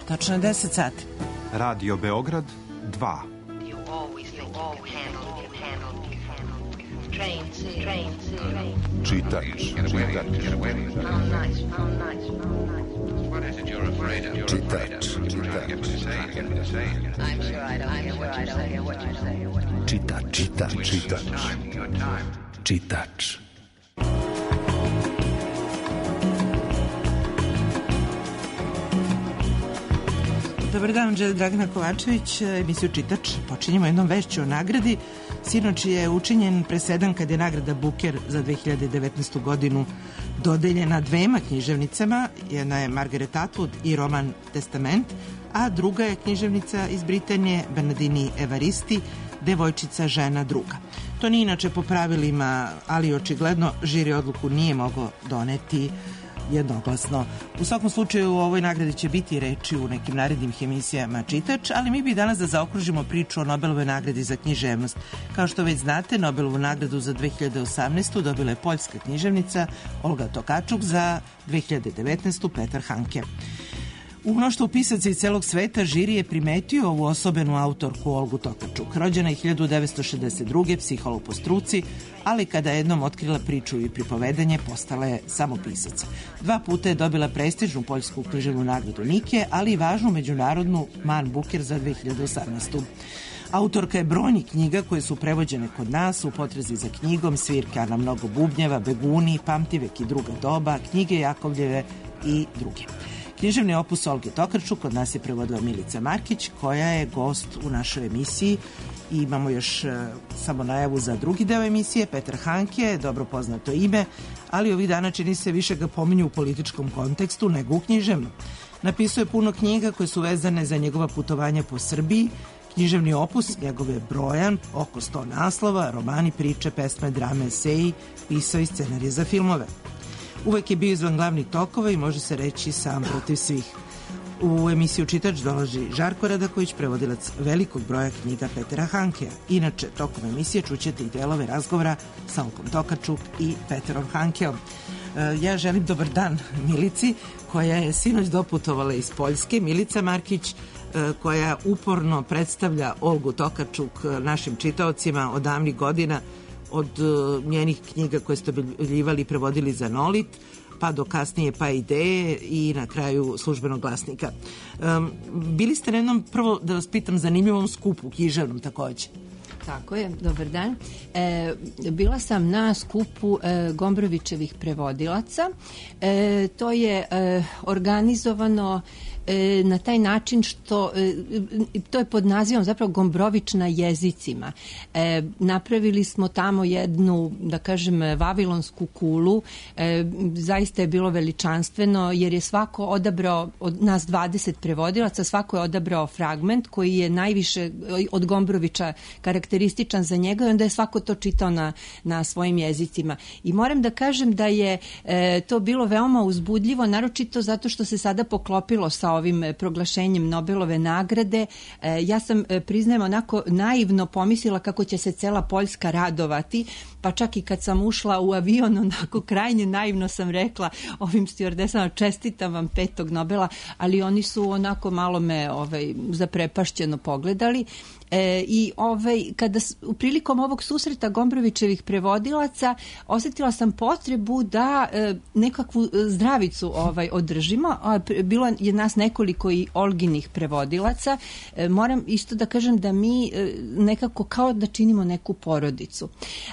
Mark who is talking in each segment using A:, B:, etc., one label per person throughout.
A: Tačno je 10 sati.
B: Radio Beograd 2.
C: Čitač.
A: Dobar dan, želi Dragana Kovačević, emisiju Čitač. Počinjemo jednom vešću o nagradi. Sinoć je učinjen presedan kad je nagrada Booker za 2019. godinu dodeljena dvema književnicama. Jedna je Margaret Atwood i roman Testament, a druga je književnica iz Britanije Bernardini Evaristi, Devojčica, žena, druga. To nije inače po pravilima, ali očigledno žiri odluku nije mogao doneti jednoglasno. U svakom slučaju u ovoj nagradi će biti reči u nekim narednim emisijama Čitač, ali mi bi danas da zaokružimo priču o Nobelovoj nagradi za književnost. Kao što već znate, Nobelovu nagradu za 2018. dobila je poljska književnica Olga Tokarczuk, za 2019. Petar Handke. U mnoštvu pisaca iz celog sveta žiri je primetio ovu osobenu autorku Olgu Tokarczuk. Rođena je 1962. psiholog po struci, ali kada je jednom otkrila priču i pripovedanje, postala je samo pisac. 2 puta je dobila prestižnu poljsku književnu nagradu Nike, ali i važnu međunarodnu Man Booker za 2018. Autorka je brojnih knjiga koje su prevođene kod nas, U potrazi za knjigom, Svirka na mnogo bubnjeva, Beguni, Pamtivek i druga doba, knjige Jakovljeve i druge. Književni opus Olge Tokarczuk kod nas je prevodila Milica Markić, koja je gost u našoj emisiji. I imamo još samo najavu za drugi deo emisije. Petar Handke, dobro poznato ime, ali ovih dana čini se više ga pominju u političkom kontekstu nego u književnom. Napisao je puno knjiga koje su vezane za njegova putovanja po Srbiji. Književni opus njegov je brojan, oko 100 naslova, romani, priče, pesme, drame, eseji, pisao i scenarije za filmove. Uvek je bio izvan glavnih tokova i može se reći sam protiv svih. U emisiju Čitač dolazi Žarko Radaković, prevodilac velikog broja knjiga Petera Handkea. Inače, tokom emisije čućete i delove razgovora sa Olgom Tokarczuk i Peterom Handkeom. Ja želim dobar dan Milici, koja je sinoć doputovala iz Poljske. Milica Markić, koja uporno predstavlja Olgu Tokarczuk našim čitaocima od davnih godina, od njenih knjiga koje ste objavljivali i prevodili za Nolit, pa do kasnije Pa ideje i na kraju Službenog glasnika. Bili ste na jednom, prvo da vas pitam, zanimljivom skupu, književnom takođe.
D: Tako je, dobar dan. Bila sam na skupu Gombrovićevih prevodilaca. To je organizovano na taj način što to je pod nazivom zapravo Gombrović na jezicima. Napravili smo tamo jednu, da kažem, vavilonsku kulu. Zaista je bilo veličanstveno jer je svako odabrao, od nas 20 prevodilaca, svako je odabrao fragment koji je najviše od Gombrovića karakterističan za njega i onda je svako to čitao na svojim jezicima. I moram da kažem da je to bilo veoma uzbudljivo, naročito zato što se sada poklopilo sa ovim proglašenjem Nobelove nagrade. Ja sam, priznajem, onako naivno pomislila kako će se cela Poljska radovati, pa čak i kad sam ušla u avion, onako krajnje naivno sam rekla ovim stjuardesama, čestitam vam 5. Nobela, ali oni su onako malo me zaprepašćeno pogledali. I kada prilikom ovog susreta Gombrovićevih prevodilaca osetila sam potrebu da nekakvu zdravicu održimo. Bilo je nas nekoliko i Olginih prevodilaca. Moram isto da kažem da mi nekako kao da činimo neku porodicu.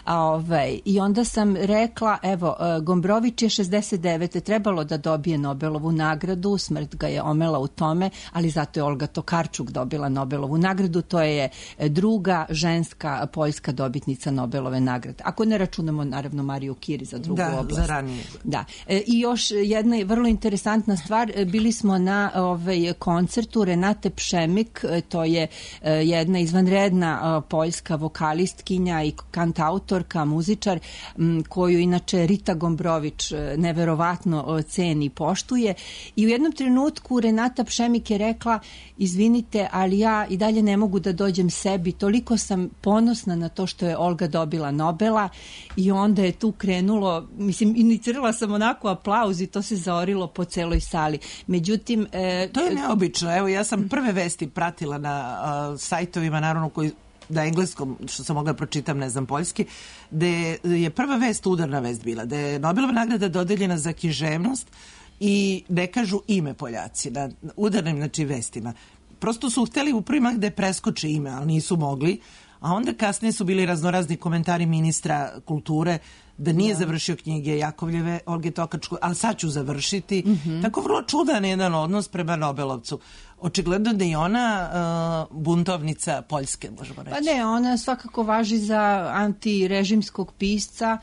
D: I onda sam rekla, evo, Gombrović je 69. trebalo da dobije Nobelovu nagradu, smrt ga je omela u tome, ali zato je Olga Tokarczuk dobila Nobelovu nagradu. To je druga ženska poljska dobitnica Nobelove nagrade. Ako ne računamo, naravno, Mariju Kiri za drugu oblast.
A: Da, za ranije.
D: Da. I još jedna vrlo interesantna stvar, bili smo na koncertu Renate Pšemik, to je jedna izvanredna poljska vokalistkinja i kantautorka, muzičar, koju inače Rita Gombrović neverovatno ceni i poštuje. I u jednom trenutku Renata Pšemik je rekla, izvinite, ali ja i dalje ne mogu da dođem sebi, toliko sam ponosna na to što je Olga dobila Nobela. I onda je tu krenulo, mislim, inicirala sam onako aplauz i to se zaorilo po celoj sali. Međutim...
A: To je neobično. Evo, ja sam prve vesti pratila na sajtovima, naravno, koji na engleskom, što sam mogla pročitam, ne znam, poljski, gde je prva vest, udarna vest bila, da je Nobelova nagrada dodeljena za književnost i ne kažu ime Poljaci na udarnim, znači, vestima. Prosto su hteli u primah da preskoče ime, ali nisu mogli, a onda kasnije su bili raznorazni komentari ministra kulture da nije završio knjige Jakovljeve, Olge Tokarčuk, ali sad ću završiti. Tako vrlo čudan jedan odnos prema Nobelovcu. Očigledno da je ona buntovnica Poljske, možemo reći.
D: Pa ne, ona svakako važi za antirežimskog pisca.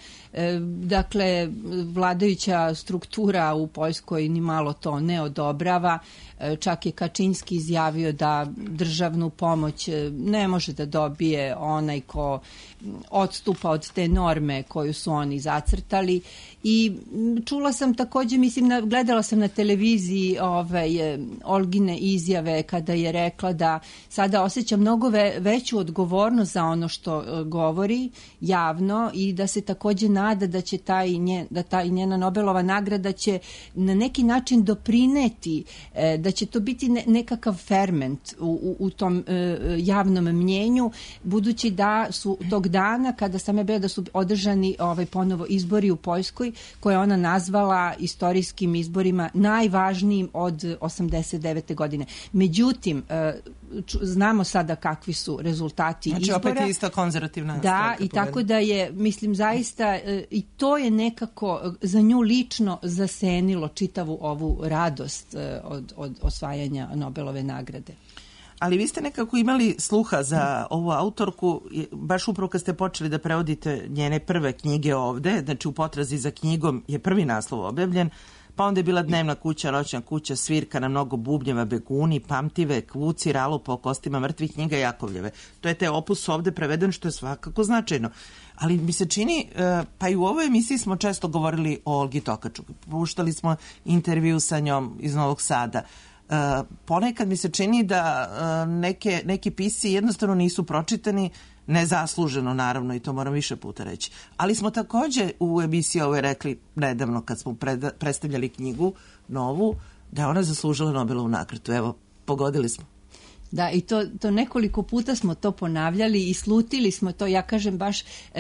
D: Dakle, vladajuća struktura u Poljskoj ni malo to ne odobrava. Čak je Kačinski izjavio da državnu pomoć ne može da dobije onaj ko odstupa od te norme koju su oni zacrtali. I čula sam takođe, mislim, gledala sam na televiziji Olgine izjave kada je rekla da sada osjeća mnogo veću odgovornost za ono što govori javno i da se takođe nada da će ta njena Nobelova nagrada će na neki način doprineti, da će to biti nekakav ferment u tom javnom mnjenju, budući da su tog dana kada sam ja bila da su održani ponovo izbori u Poljskoj, koje ona nazvala istorijskim izborima najvažnijim od 89. godine. Međutim, znamo sada kakvi su rezultati izbora.
A: Znači opet je isto konzervativna
D: stranka. Da, i tako da je, mislim, zaista i to je nekako za nju lično zasenilo čitavu ovu radost od osvajanja Nobelove nagrade.
A: Ali vi ste nekako imali sluha za ovu autorku, baš upravo kad ste počeli da prevodite njene prve knjige ovde, znači u potrazi za knjigom je prvi naslov objavljen, pa onda je bila Dnevna kuća, Noćna kuća, Svirka na mnogo bubnjeva, Beguni, Pamtivek, Vuci, Ralupa o kostima mrtvih, knjiga Jakovljeve. To je te opus ovde preveden, što je svakako značajno. Ali mi se čini, pa i u ovoj emisiji smo često govorili o Olgi Tokarčuk. Puštali smo intervju sa njom iz Novog Sada. Ponekad mi se čini da neki pisci jednostavno nisu pročitani, nezasluženo naravno, i to moram više puta reći. Ali smo takođe u emisiji ovoj rekli nedavno kad smo predstavljali knjigu novu, da je ona zaslužila Nobelovu nagradu. Evo, pogodili smo.
D: Da, i to nekoliko puta smo to ponavljali i slutili smo to, ja kažem baš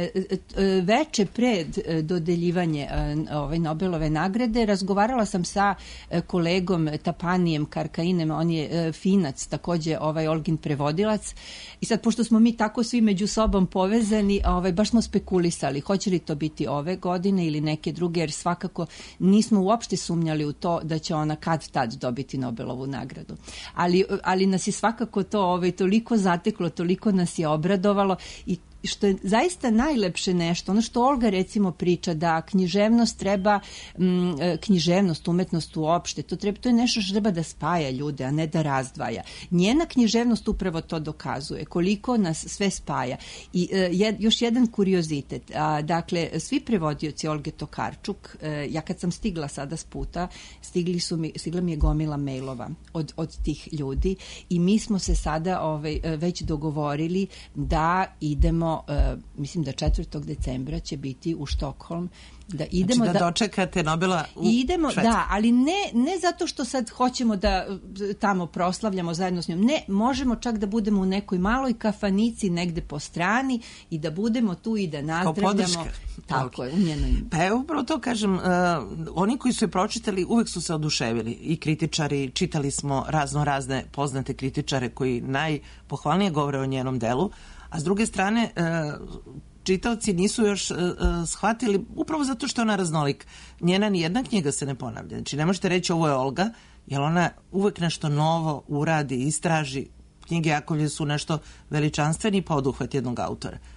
D: veče pred dodeljivanje Nobelove nagrade. Razgovarala sam sa kolegom Tapanijem Karkainem, on je Finac, takođe Olgin prevodilac. I sad, pošto smo mi tako svi među sobom povezani, baš smo spekulisali hoće li to biti ove godine ili neke druge, jer svakako nismo uopšte sumnjali u to da će ona kad tad dobiti Nobelovu nagradu. Ali nas je svakako to toliko zateklo, toliko nas je obradovalo i što je zaista najlepše nešto, ono što Olga recimo priča, da književnost treba, književnost, umetnost uopšte, to je nešto što treba da spaja ljude, a ne da razdvaja. Njena književnost upravo to dokazuje, koliko nas sve spaja. I još jedan kuriozitet, dakle, svi prevodioci Olge Tokarčuk, ja kad sam stigla sada s puta, stigla mi je gomila mailova od tih ljudi i mi smo se sada već dogovorili da idemo, mislim da 4. decembra će biti u Štokholm, da idemo,
A: znači da dočekate Nobela u Švedsku.
D: Da, ali ne zato što sad hoćemo da tamo proslavljamo zajedno s njom. Ne, možemo čak da budemo u nekoj maloj kafanici negde po strani i da budemo tu i da nazdravljamo. Tako je, u njenoj.
A: Pa evo, upravo to kažem, oni koji su je pročitali uvek su se oduševili, i kritičari, čitali smo razne poznate kritičare koji najpohvalnije govore o njenom delu, a s druge strane čitaoci nisu još shvatili, upravo zato što je ona raznolik. Njena nijedna knjiga se ne ponavlja. Znači, ne možete reći ovo je Olga, jer ona uvek nešto novo uradi, istraži. Knjige Jakovlje su nešto veličanstveni poduhvat jednog autora.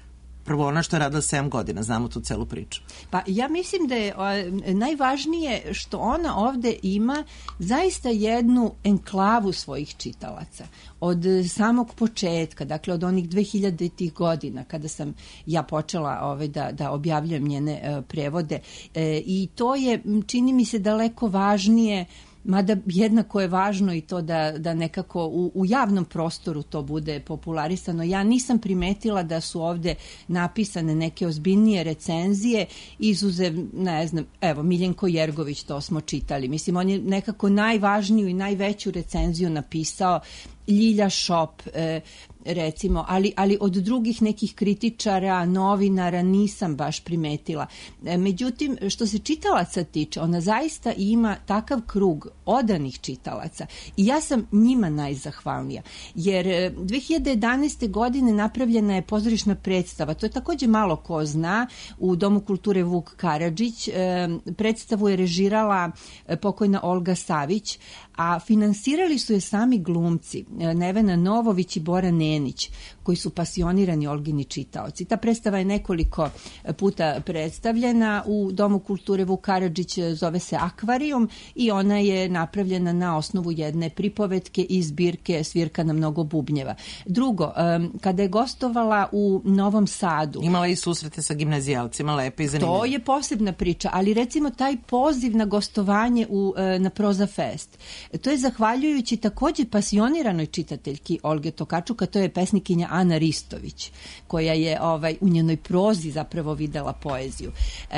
A: prvo ona što je radila 7 godina, znamo tu celu priču.
D: Pa ja mislim da je najvažnije što ona ovde ima zaista jednu enklavu svojih čitalaca. Od samog početka, dakle od onih 2000-ih godina kada sam ja počela da objavljujem njene prevode i to je, čini mi se, daleko važnije, mada jednako je važno i to da nekako u javnom prostoru to bude popularisano. Ja nisam primetila da su ovde napisane neke ozbiljnije recenzije, izuzev, ne znam, evo, Miljenko Jergović, to smo čitali. Mislim, on je nekako najvažniju i najveću recenziju napisao, Ljilja Šop, recimo, ali od drugih nekih kritičara, novinara nisam baš primetila. Međutim, što se čitalaca tiče, ona zaista ima takav krug odanih čitalaca i ja sam njima najzahvalnija. Jer 2011. godine napravljena je pozorišna predstava, to je takođe malo ko zna, u Domu kulture Vuk Karadžić. Predstavu je režirala pokojna Olga Savić, a finansirali su je sami glumci Nevena Novović i Bora Nenić, koji su pasionirani Olgini čitaoci. Ta predstava je nekoliko puta predstavljena u Domu kulture Vuk Karadžić, zove se Akvarijum i ona je napravljena na osnovu jedne pripovetke i zbirke Svirka na mnogo bubnjeva. Drugo, kada je gostovala u Novom Sadu...
A: Imala i susrete sa gimnazijalcima, lepe i zanimljive.
D: To je posebna priča, ali recimo taj poziv na gostovanje na Proza Fest, to je zahvaljujući takođe pasioniranoj čitateljki Olge Tokarčuk, a to je pesnikinja Ana Ristović, koja je u njenoj prozi zapravo videla poeziju.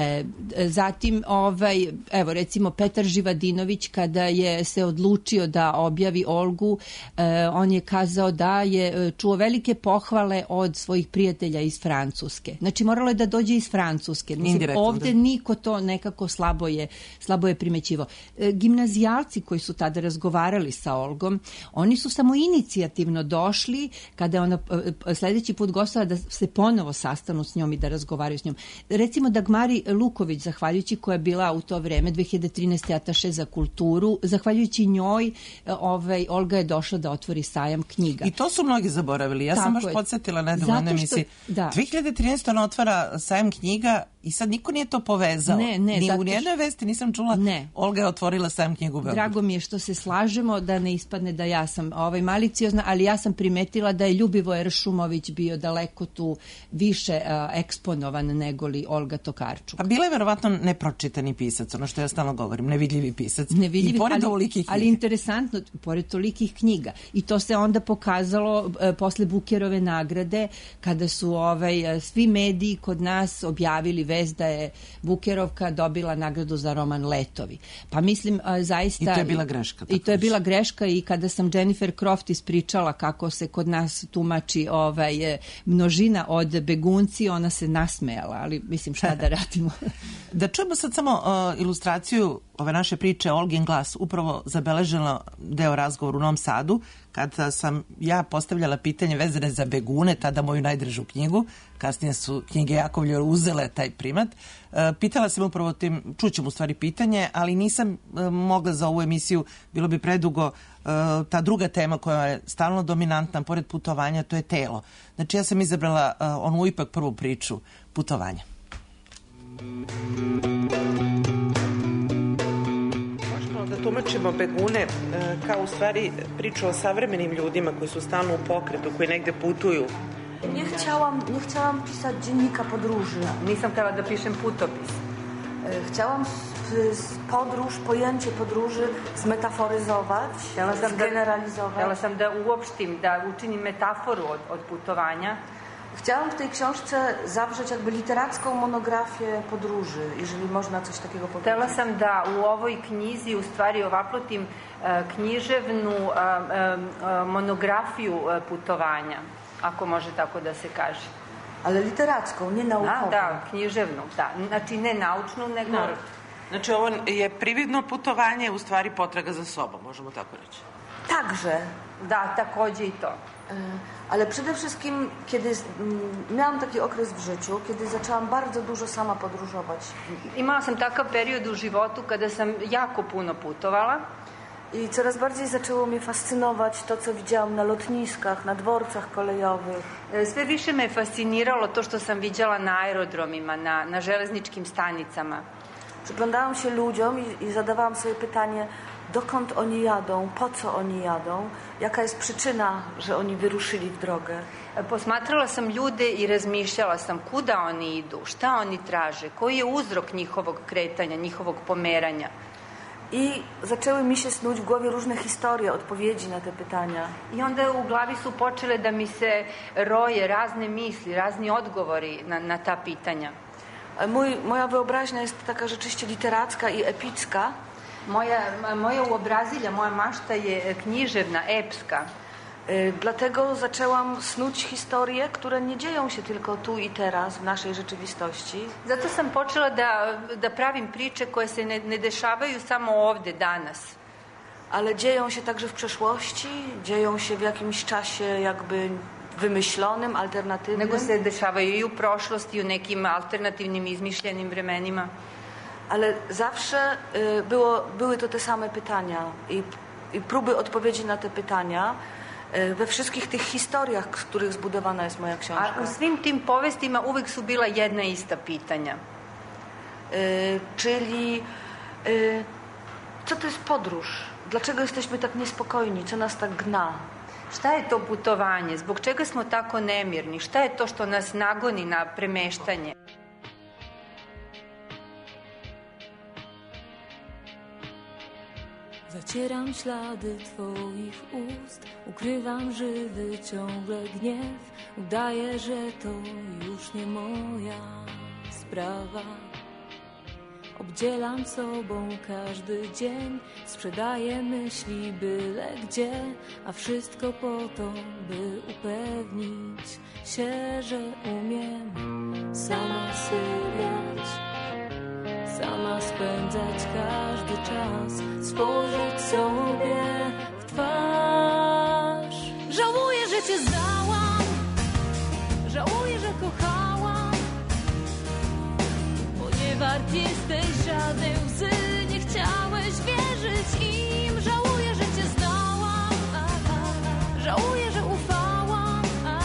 D: Zatim, evo recimo Petar Živadinović, kada je se odlučio da objavi Olgu, on je kazao da je čuo velike pohvale od svojih prijatelja iz Francuske. Znači, moralo je da dođe iz Francuske. Mislim, ovde niko to nekako slabo je primećivo. Gimnazijalci koji su tada razgovarali sa Olgom, oni su samo inicijativno došli kada je ona sledeći put gostala da se ponovo sastanu s njom i da razgovaraju s njom. Recimo Dagmari Luković, zahvaljujući koja je bila u to vreme 2013. ataše za kulturu, zahvaljujući njoj Olga je došla da otvori sajam knjiga.
A: I to su mnogi zaboravili. Ja sam baš podsjetila nedavno na emisiji. 2013. ona otvara sajam knjiga i sad niko nije to povezao. Ni u nijednoj vesti nisam čula Olga je otvorila sajam knjigu u Beogradu.
D: Drago mi je što se slažemo, da ne ispadne da ja sam maliciozna, ali ja sam primetila da je Ljubivoje Šumović bio daleko tu više eksponovan nego li Olga Tokarčuk.
A: A bila je verovatno nepročitani pisac, ono što ja stalno govorim, nevidljivi pisac.
D: Nevidljivi,
A: i pored tolikih knjiga.
D: Ali interesantno, pored tolikih knjiga. I to se onda pokazalo posle Bukerove nagrade, kada su svi mediji kod nas objavili vest da je Bukerovka dobila nagradu za roman Letovi. Pa mislim, zaista...
A: I to je bila greška.
D: I to je bila greška i kada sam Jennifer Croft ispričala kako se kod nas tumači množina od begunci, ona se nasmejala, ali mislim šta da radimo.
A: Da čujemo sad samo ilustraciju ove naše priče Olgin glas, upravo zabeležila deo razgovora u Novom Sadu, kada sam ja postavljala pitanje vezane za begune, tada moju najdržu knjigu, kasnije su knjige Jakovlja uzele taj primat. Pitala sam upravo tim, čućem u stvari pitanje, ali nisam mogla za ovu emisiju, bilo bi predugo, ta druga tema koja je stalno dominantna, pored putovanja, to je telo. Znači ja sam izabrala onu ipak prvu priču, putovanja. Možemo da tumačimo begune kao u stvari priču o savremenim ljudima koji su stalno u pokretu, koji negde putuju.
C: Nie chciałam pisać dziennika podróży.
E: Nisam htjela da pišem putopis.
C: Chciałam pojęcie podróży zmetaforyzować, zgeneralizować.
E: Htjela sam da uopštim, da učinim metaforu od putovanja.
C: Chciałam w tej książce zawrzeć jakby literacką monografię podróży, jeżeli można coś takiego powiedzieć.
E: Htjela sam da u ovoj knjizi u stvari ovaplotim književnu monografiju putovanja, ako može tako da se kaže.
C: Ale literacką, nie naukową.
E: Da, književnu, da. Znači ne naučnu, nego...
A: Znači ovo je prividno putovanje, u stvari potraga za sobom, možemo tako reći.
C: Także.
E: Da, takođe i to.
C: Ale przede wszystkim, kiedy miałam taki okres w życiu, kiedy zaczęłam bardzo dużo sama podróżować.
E: Imala sam takav period u životu kada sam jako puno putovala.
C: I coraz bardziej zaczęło mnie fascynować to, co widziałam na lotniskach, na dworcach kolejowych.
E: Sve više me fasciniralo to što sam viđala na aerodromima, na železničkim stanicama.
C: Przyglądałam się ludziom i zadawałam sobie pytanie, dokąd oni jadą, po co oni jadą, jaka jest przyczyna, że oni wyruszyli w drogę.
E: Posmatrala sam ljude i razmišljala sam kuda oni idu, šta oni traže, koji je uzrok njihovog kretanja, njihovog pomeranja.
C: I zaczęły mi się snuć w głowie różne historie, odpowiedzi na te pytania.
E: I onda u glavi su počele da mi se roje razne misli, razni odgovori na ta pitanja.
C: Moja wyobraźnia jest taka rzeczywiście literacka i epicka.
E: Moja uobrazilja, moja mašta je književna, epska.
C: Dlatego zaczęłam snuć historie, które nie dzieją się tylko tu i teraz, w naszej rzeczywistości.
E: Zato sam počela da pravim priče koje se ne dešavaju samo ovde, danas.
C: Ale dzieją się także w przeszłości, dzieją się w jakimś czasie jakby wymyślonym, alternatywnym.
E: Nego se dešavaju i u prošlosti, i u nekim alternativnim, izmišljenim vremenima.
C: Ale zawsze były to te same pytania i próby odpowiedzi na te pytania we wszystkich tych historijach, z których zbudowana jest moja książka.
E: A u svim tim povestima uvek su bila jedna ista pitanja.
C: Czyli co to jest podróż? Dlaczego jesteśmy tak niespokojni? Co nas tak gna?
E: Šta je to putovanje? Zbog čega smo tako nemirni? Šta je to što nas nagoni na premeštanje?
F: Zacieram ślady twoich ust, ukrywam żywy ciągle gniew. Udaję, że to już nie moja sprawa. Obdzielam sobą każdy dzień, sprzedaję myśli byle gdzie, a wszystko po to, by upewnić się, że umiem sama sypiać, sama spędzać każdy czas, spojrzeć sobie w twarz. Żałuję, że cię znałam, żałuję, że kochałam, bo nie wart jesteś żadnej łzy, nie chciałeś wierzyć im. Żałuję, że cię znałam, żałuję, że ufałam,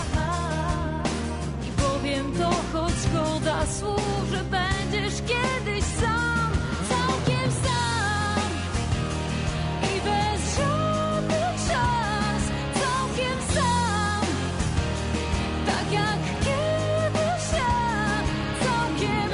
F: i powiem to, choć szkoda słów, że będziesz kiedyś sam, całkiem sam i bez żadnych szans, całkiem sam, tak jak kiedyś ja, całkiem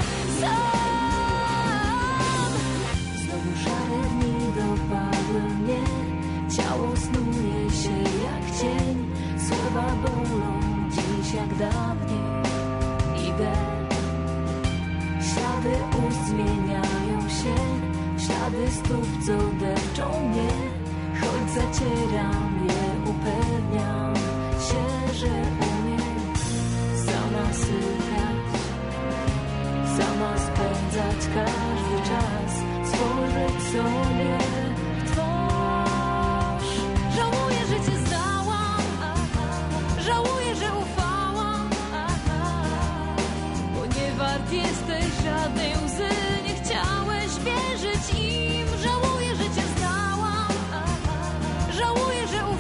F: sam. Znowu szare dni dopadły mnie, ciało snuje się jak cień, słowa bolą dziś jak dawniej. Idę, ślady ust zmieniają się, ślady stóp, co depczą mnie. Choć zacieram je, upewniam się, że umiem sama sypiać, sama spędzać każdy czas, spojrzeć sobie w twarz. Żałuję, że cię znałam, żałuję, że ufałam, bo nie wart jesteś żadnej łzy, nie chciałeś wierzyć im. Żałuję, że cię znałam, żałuję, że ufałam.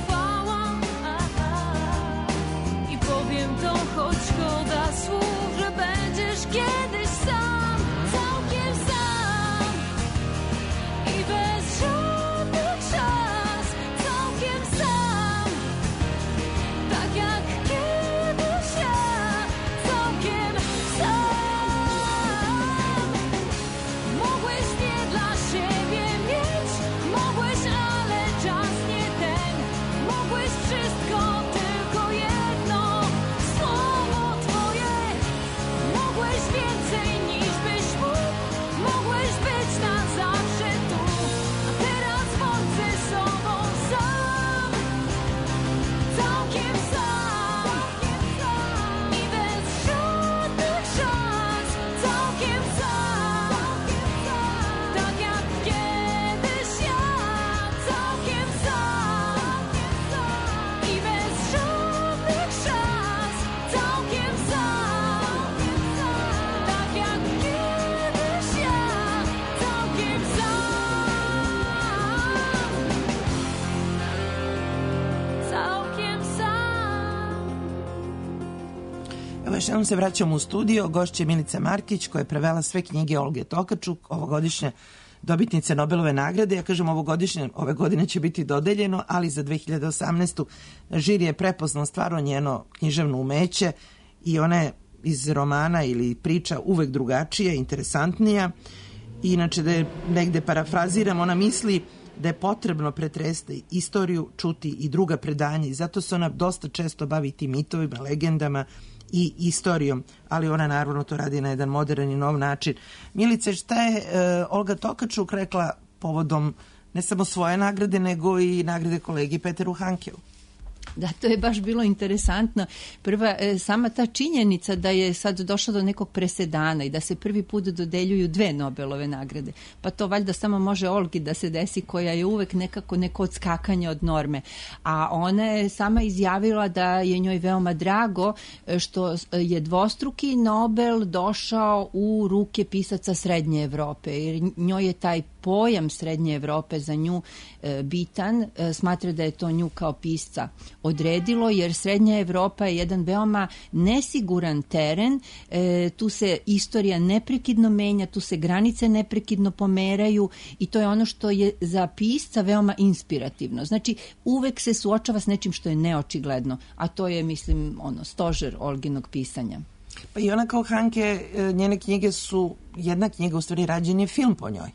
A: još jednom se vraćamo u studio. Gošća je Milica Markić, koja je prevela sve knjige Olge Tokarczuk, ovogodišnje dobitnice Nobelove nagrade. Ja kažem ovogodišnje, ove godine će biti dodeljeno, ali za 2018. žiri je prepoznao stvarno njeno književno umeće i ona je iz romana ili priča uvek drugačija, interesantnija. I inače, da je negde parafraziram, ona misli da je potrebno pretresti istoriju, čuti i druga predanja i zato se ona dosta često bavi tim mitovima, legendama i istorijom, ali ona naravno to radi na jedan modern i nov način. Milice, šta je Olga Tokarczuk rekla povodom ne samo svoje nagrade, nego i nagrade kolegi Peteru Hankeu?
D: Da, to je baš bilo interesantno. Prva, sama ta činjenica da je sad došlo do nekog presedana i da se prvi put dodeljuju 2 Nobelove nagrade. Pa to valjda samo može Olgi da se desi, koja je uvek nekako neko odskakanje od norme. A ona je sama izjavila da je njoj veoma drago što je dvostruki Nobel došao u ruke pisaca Srednje Evrope. Jer njoj je taj pojam Srednje Evrope za nju bitan. Smatra da je to nju kao pisca odredilo, jer Srednja Evropa je jedan veoma nesiguran teren, tu se istorija neprekidno menja, tu se granice neprekidno pomeraju i to je ono što je za pisca veoma inspirativno. Znači, uvek se suočava s nečim što je neočigledno, a to je, mislim, stožer Olginog pisanja.
A: Pa i ona kao Hanke, njene knjige su, jedna knjiga u stvari rađen je film po njoj.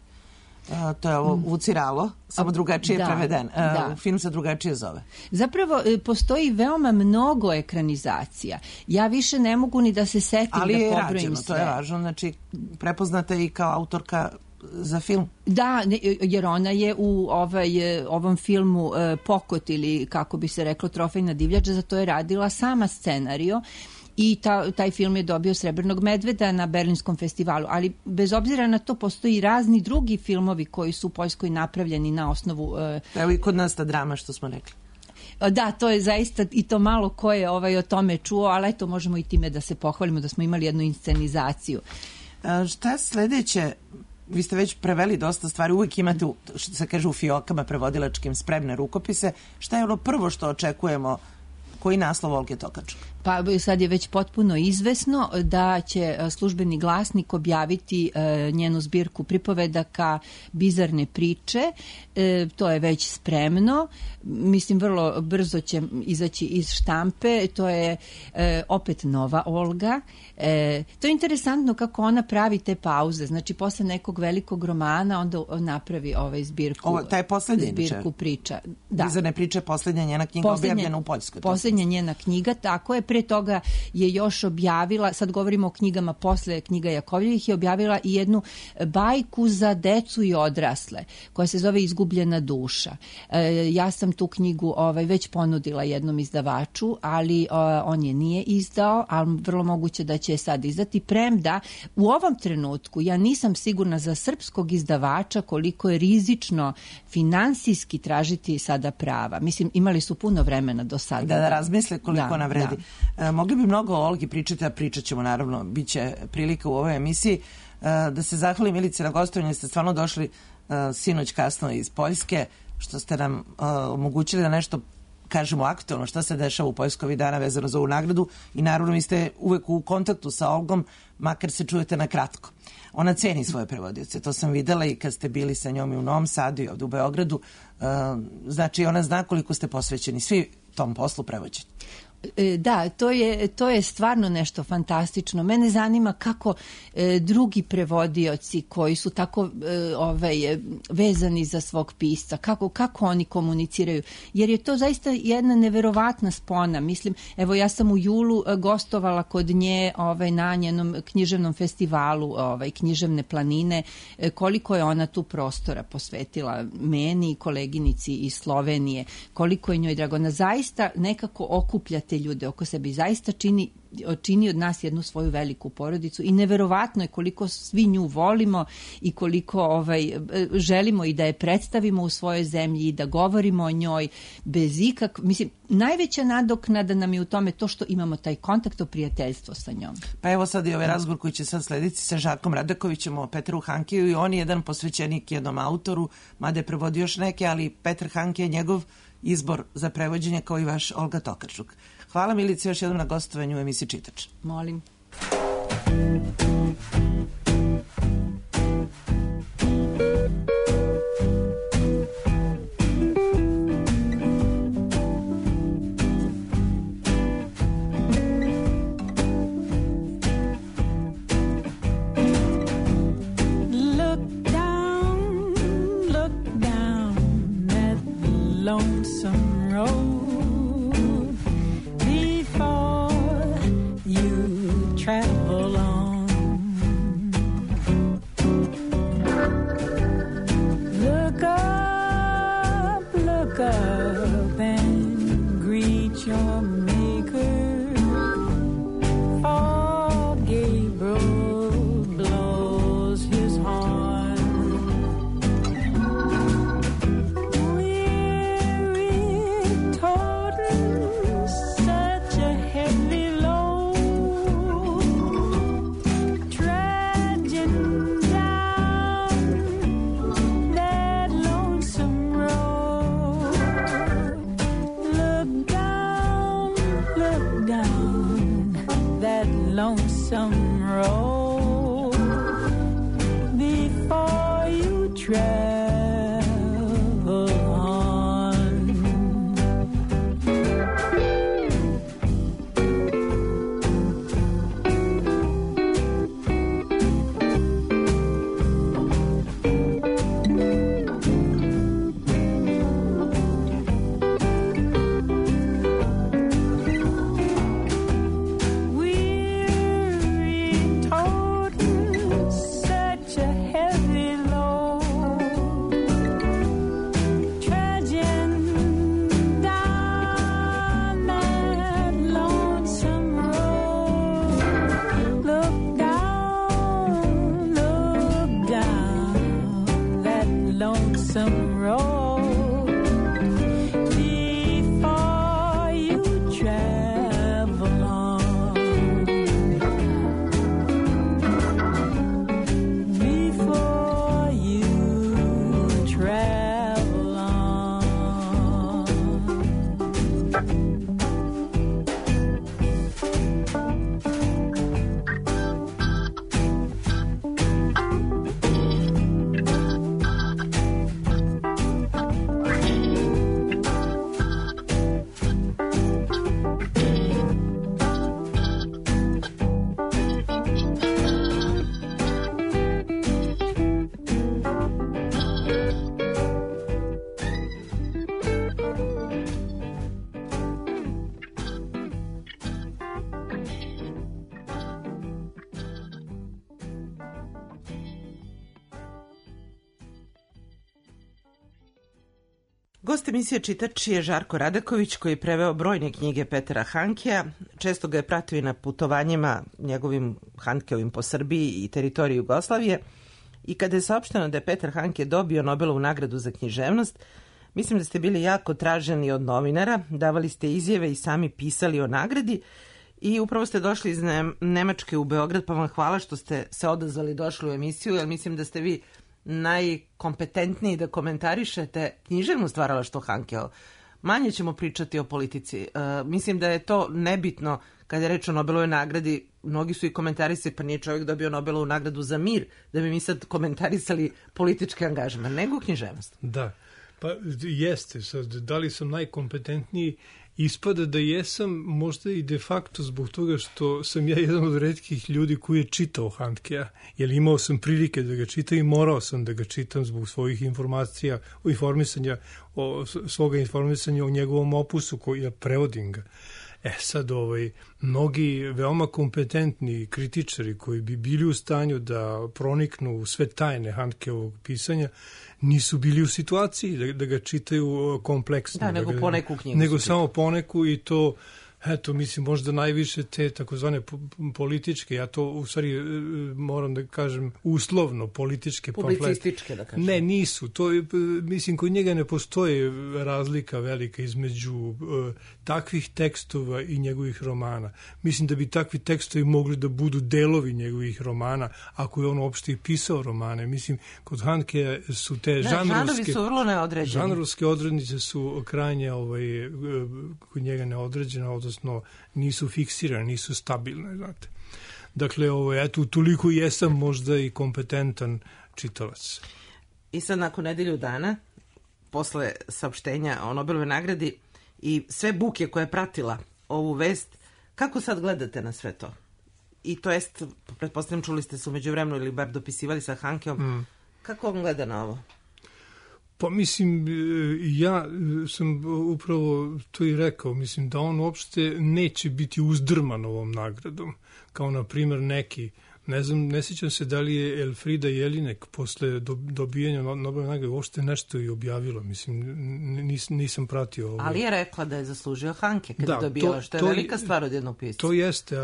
A: To je ovo Vuciralo, samo drugačije preveden. Film se drugačije zove.
D: Zapravo, postoji veoma mnogo ekranizacija. Ja više ne mogu ni da se setim da pobrojim sve. Ali je rađeno,
A: to je važno. Znači, prepoznata i kao autorka za film.
D: Da, jer ona je u ovom filmu Pokot, ili kako bi se reklo Trofejna divljač, za to je radila sama scenario. I taj film je dobio Srebrnog medveda na Berlinskom festivalu, ali bez obzira na to postoji razni drugi filmovi koji su u Poljskoj napravljeni na osnovu...
A: Evo i kod nas ta drama što smo rekli.
D: Da, to je zaista i to malo ko je o tome čuo, ali eto možemo i time da se pohvalimo da smo imali jednu inscenizaciju.
A: Šta sledeće? Vi ste već preveli dosta stvari, uvijek imate, što se kaže u fiokama prevodilačkim, spremne rukopise. Šta je ono prvo što očekujemo? Koji naslov Olge Tokarczuk?
D: Pa sad je već potpuno izvesno da će Službeni glasnik objaviti njenu zbirku pripovedaka Bizarne priče. To je već spremno. Mislim, vrlo brzo će izaći iz štampe. To je opet nova Olga. To je interesantno kako ona pravi te pauze. Znači, posle nekog velikog romana onda napravi zbirku, zbirku priča. Da.
A: Bizarne priče, poslednja njena knjiga objavljena u Poljskoj.
D: Poslednja njena knjiga, tako je. Pre toga je još objavila, sad govorimo o knjigama posle knjiga Jakovljevih, je objavila i jednu bajku za decu i odrasle, koja se zove Izgubljena duša. Ja sam tu knjigu već ponudila jednom izdavaču, ali on je nije izdao, ali vrlo moguće da će je sad izdati, premda u ovom trenutku ja nisam sigurna za srpskog izdavača koliko je rizično finansijski tražiti sada prava. Mislim, imali su puno vremena do sada.
A: Da razmisle koliko ona vredi. Mogli bi mnogo o Olgi pričati, a pričat ćemo naravno, bit će prilika u ovoj emisiji. Da se zahvalim Milici na gostovanju, ste stvarno došli sinoć kasno iz Poljske, što ste nam omogućili da nešto kažemo aktualno šta se dešava u Poljskoj ovih dana vezano za ovu nagradu i naravno vi ste uvek u kontaktu sa Olgom, makar se čujete na kratko. Ona ceni svoje prevodioce, to sam videla i kad ste bili sa njom i u Novom Sadu i ovdje u Beogradu. Znači ona zna koliko ste posvećeni svi tom poslu prevođenja.
D: Da, to je stvarno nešto fantastično. Mene zanima kako drugi prevodioci koji su tako vezani za svog pisca, kako oni komuniciraju. Jer je to zaista jedna neverovatna spona. Mislim, evo ja sam u julu gostovala kod nje na njenom književnom festivalu Književne planine. Koliko je ona tu prostora posvetila meni i koleginici iz Slovenije. Koliko je njoj drago. Ona zaista nekako okupljate ljude oko sebe i zaista čini od nas jednu svoju veliku porodicu i neverovatno je koliko svi nju volimo i koliko želimo i da je predstavimo u svojoj zemlji i da govorimo o njoj bez mislim, najveća nadoknada nam je u tome to što imamo taj kontakt, o prijateljstvo sa njom.
A: Pa evo sad i ovaj razgovor koji će sad slediti sa Žakom Radakovićem o Petru Hankeu i on je jedan posvećenik jednom autoru, mada je prevodio još neke, ali Petar Hanke je njegov izbor za prevođenje kao i vaš Olga Tokarčuk. Hvala Milice još jednom na gostovanju u emisiji Čitač.
D: Molim.
G: Lonesome road before you travel on. Look up and greet your maker, for Gabriel blows his horn. Lonesome road before you travel on. Lonesome road before you travel on. Before you travel on.
A: Gost emisije Čitač je Žarko Radaković, koji je preveo brojne knjige Petera Hankea. Često ga je pratio i na putovanjima njegovim Hankeovim po Srbiji i teritoriji Jugoslavije. I kada je saopšteno da je Petar Hanke dobio Nobelovu nagradu za književnost, mislim da ste bili jako traženi od novinara, davali ste izjave i sami pisali o nagradi i upravo ste došli iz Nemačke u Beograd, pa vam hvala što ste se odazvali i došli u emisiju, jer mislim da ste vi najkompetentniji da komentarišete književno stvaralaštvo Hankeo. Manje ćemo pričati o politici. Mislim da je to nebitno kada je reč o Nobelovoj nagradi. Mnogi su i komentarisali, pa nije čovjek dobio Nobelovu nagradu za mir, da bi mi sad komentarisali politički angažman, nego književnost.
H: Da, pa jeste. Sad, da li sam najkompetentniji? Ispada da jesam, možda i de facto zbog toga što sam ja jedan od retkih ljudi koji je čitao Hankea, jer imao sam prilike da ga čitam i morao sam da ga čitam zbog svojih informacija, svoga informisanja o njegovom opusu koji ja prevodim ga. Sad, mnogi veoma kompetentni kritičari koji bi bili u stanju da proniknu u sve tajne Hankeovog pisanja, nisu bili u situaciji da ga čitaju kompleksno.
A: Da, nego poneku knjigu.
H: Nego samo poneku i to Eto, mislim, možda najviše te takozvane političke, ja to u stvari moram da kažem uslovno političke pamflete.
A: Publicističke, da kažem.
H: Ne, nisu. To je, mislim, kod njega ne postoji razlika velika između takvih tekstova i njegovih romana. Mislim da bi takvi tekstovi mogli da budu delovi njegovih romana, ako je on uopšte i pisao romane. Mislim, kod Handkea su te
A: žanrovi su vrlo neodređeni.
H: Žanrovske odrednice su krajnje kod njega neodređene, odnosno nisu fiksirane, nisu stabilne, znate. Dakle, eto, toliko jesam možda i kompetentan čitalac.
A: I sad nakon nedelju dana, posle saopštenja o Nobelovoj nagradi i sve buke koja je pratila ovu vest, kako sad gledate na sve to? I to jest, pretpostavljam, čuli ste se umeđu vremenu ili bar dopisivali sa Handkeom. Kako on gleda na ovo?
H: Pa mislim, ja sam upravo to i rekao, mislim da on uopšte neće biti uzdrman ovom nagradom, kao na primjer neki, ne znam, ne sjećam se da li je Elfrida Jelinek posle dobijanja Nobelove nagrade uopšte nešto i objavila, mislim, nisam pratio ovo.
A: Ali je rekla da je zaslužio Handke kada je dobijala, što je velika stvar od jednog pisca.
H: To jeste,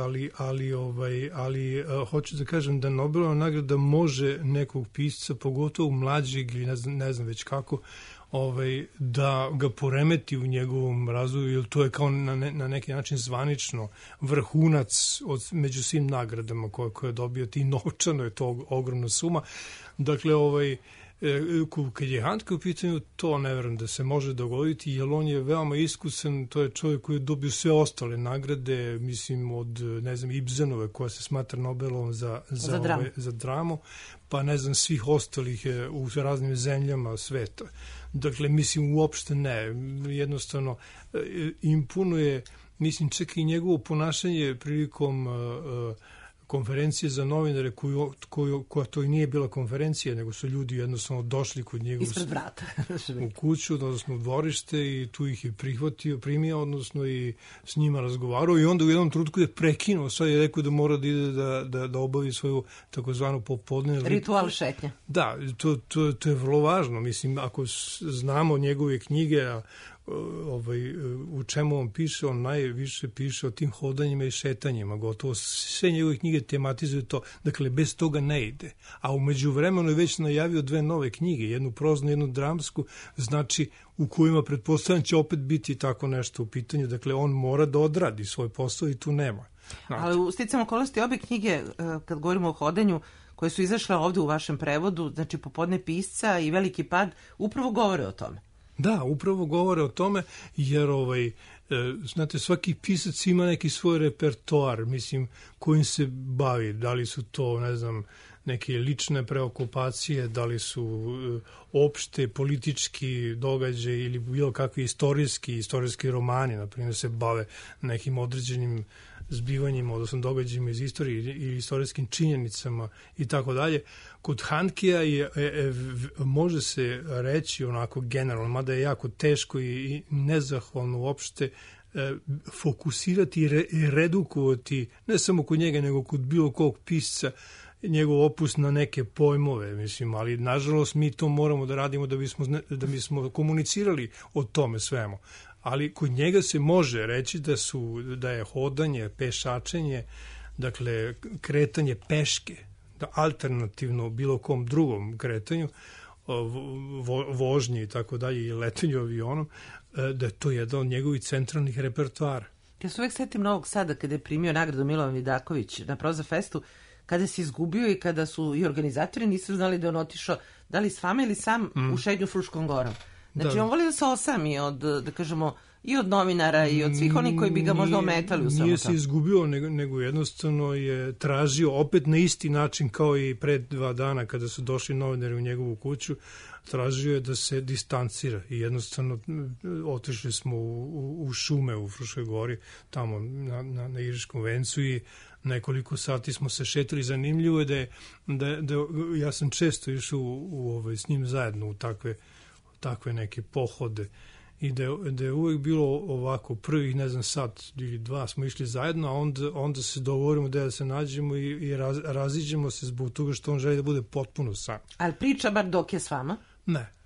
H: ali hoću da kažem da Nobelova nagrada može nekog pisca, pogotovo mlađeg ili ne znam već kako, da ga poremeti u njegovom razvoju, jer to je kao na neki način zvanično vrhunac među svim nagradama koje je dobio, ti novčano je to ogromna suma. Dakle, kad je Handke u pitanju, to ne verujem da se može dogoditi, jer on je veoma iskusan, to je čovjek koji je dobio sve ostale nagrade, mislim od, ne znam, Ibsenove, koja se smatra Nobelovom za dramu, pa ne znam, svih ostalih u raznim zemljama sveta. Dakle, mislim, uopšte ne. Jednostavno, imponuje, mislim, čak i njegovo ponašanje prilikom konferencije za novinare, koja to i nije bila konferencija, nego su ljudi jednostavno došli kod njega
A: ispred vrata
H: u kuću, odnosno u dvorište, i tu ih je primio, odnosno i s njima razgovarao, i onda u jednom trenutku je prekinuo, sad je rekao da mora da ide da obavi svoju takozvanu popodne
A: ritual šetnja.
H: Da, to je vrlo važno. Mislim, ako znamo njegove knjige, u čemu on piše, on najviše piše o tim hodanjima i šetanjima, gotovo sve njegove knjige tematizuju to, dakle bez toga ne ide, a u međuvremenu je već najavio 2 nove knjige, jednu proznu, jednu dramsku, znači u kojima pretpostavljam će opet biti tako nešto u pitanju, dakle on mora da odradi svoj posao i tu nema. Znači.
A: Ali u sticam okolnosti obe knjige, kad govorimo o hodanju, koje su izašle ovde u vašem prevodu, znači Popodne pisca i Veliki pad, upravo govore o tome.
H: Da, upravo govore o tome, jer znate, svaki pisac ima neki svoj repertoar, mislim, kojim se bavi, da li su to, ne znam, neke lične preokupacije, da li su opšte politički događaj ili bilo kakvi istorijski romani, na primjer, se bave nekim određenim zbivanjima, odnosno događajima iz istorije ili istorijskim činjenicama i tako dalje. Kod Handkea može se reći onako generalno, mada je jako teško i nezahvalno uopšte fokusirati i redukovati, ne samo kod njega, nego kod bilo kog pisca, njegov opus na neke pojmove, mislim, ali nažalost mi to moramo da radimo da bismo komunicirali o tome svemu. Ali kod njega se može reći da je hodanje, pešačenje, dakle kretanje peške, da alternativno bilo kom drugom kretanju, vožnji i tako dalje, i letenju avionom, da je to jedan od njegovih centralnih repertoara.
A: Ja se uvek setim Novog Sada kada je primio nagradu Milovan Vidaković na Proza Festu, kada se izgubio i kada su i organizatori nisu znali da on otišao, da li s vama ili sam u šetnju Fruškom gorom. Znači, on voli da se osami od, da kažemo, i od novinara i od svih onih koji bi ga možda ometali u svemu.
H: Nije se izgubio, nego jednostavno je tražio opet na isti način kao i pred 2 dana kada su došli novinari u njegovu kuću, tražio je da se distancira i jednostavno otišli smo u šume u Fruškoj gori, tamo na Iriškom vencu, i nekoliko sati smo se šetili. Zanimljivo je da ja sam često išao s njim zajedno u takve neke pohode, i da je uvek bilo ovako, prvih, ne znam, sat ili 2 smo išli zajedno, a onda se dogovorimo da se nađemo i raziđemo se zbog toga što on želi da bude potpuno sam.
A: Ali priča bar dok je s vama?
H: Ne.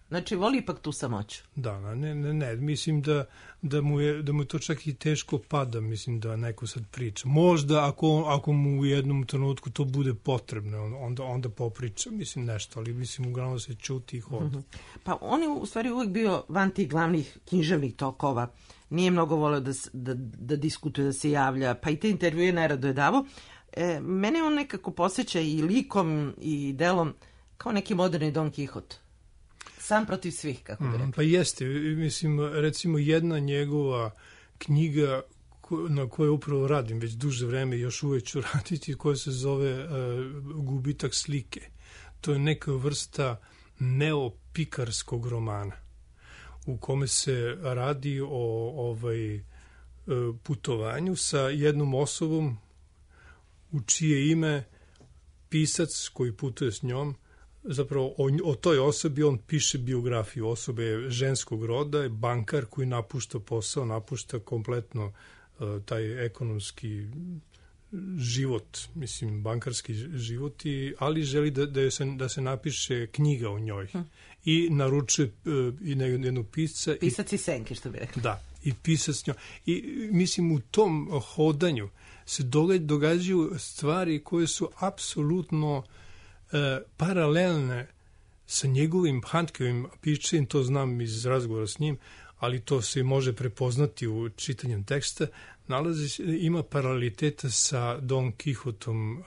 A: Znači, voli ipak tu samoću.
H: Da, ne, mislim da mu je to čak i teško pada, mislim da neko sad priča. Možda ako mu u jednom trenutku to bude potrebno, onda popriča, mislim nešto, ali mislim uglavnom se čuti i hoda.
A: Pa on je u stvari uvijek bio van tih glavnih književnih tokova. Nije mnogo voleo da diskutuje, da se javlja, pa i te intervjue nerado je davo. Mene on nekako posjeća i likom i delom kao neki moderni Don Quixote. Sam protiv svih, kako bi rekao.
H: Pa jeste, mislim, recimo jedna njegova knjiga na kojoj upravo radim već duže vreme, još uvek ću raditi, koja se zove Gubitak slike. To je neka vrsta neopikarskog romana u kome se radi o putovanju sa jednom osobom u čije ime pisac koji putuje s njom, zapravo o toj osobi on piše biografiju osobe ženskog roda, je bankar koji napušta posao, napušta kompletno taj ekonomski život, mislim bankarski život, ali želi da se napiše knjiga o njoj i naručuje i jednog pisca.
A: Pisac i senke, što bi rekao.
H: Da, i pisac s njom. I mislim u tom hodanju se događaju stvari koje su apsolutno paralelne sa njegovim Handkeovim pišem, to znam iz razgovora s njim, ali to se može prepoznati u čitanjem teksta, ima paraleliteta sa Don Quixotom,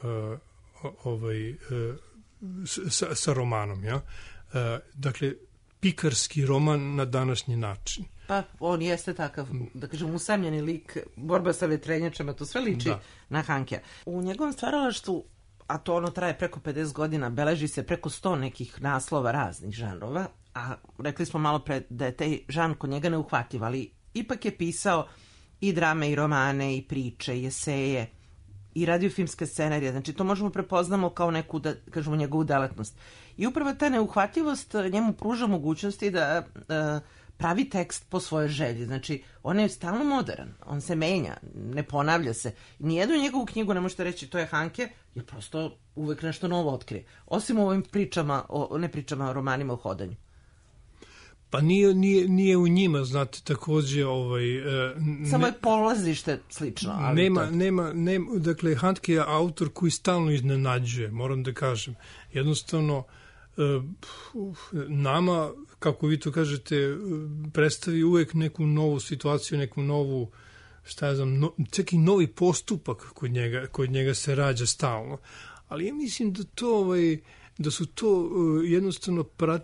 H: sa romanom. Ja? Dakle, pikarski roman na današnji način.
A: Pa, on jeste takav, da kažem, usamljeni lik, borba sa vetrenjačama, to sve liči na Handkea. U njegovom stvaralaštvu, a to ono traje preko 50 godina, beleži se preko 100 nekih naslova raznih žanrova, a rekli smo malo pre da je taj žanr kod njega neuhvatljiv, ali ipak je pisao i drame, i romane, i priče, i eseje, i radiofilmske scenarije. Znači, to možemo prepoznamo kao neku, da kažemo, njegovu delatnost. I upravo ta neuhvatljivost njemu pruža mogućnosti da pravi tekst po svojoj želji. Znači, on je stalno modern, on se menja, ne ponavlja se. Nijednu njegovu knjigu ne možete reći to je Handke, jer prosto uvek nešto novo otkrije. Osim u ovim pričama, ne pričama, o romanima o hodanju.
H: Pa nije u njima, znate, takođe...
A: Samo je polazište slično. Ali
H: nema, dakle, Handke je autor koji stalno iznenađuje, moram da kažem. Jednostavno, nama, kako vi to kažete, predstavi uvek neku novu situaciju, neku novu, šta ja znam, čak i novi postupak kod njega se rađa stalno. Ali ja mislim da su to jednostavno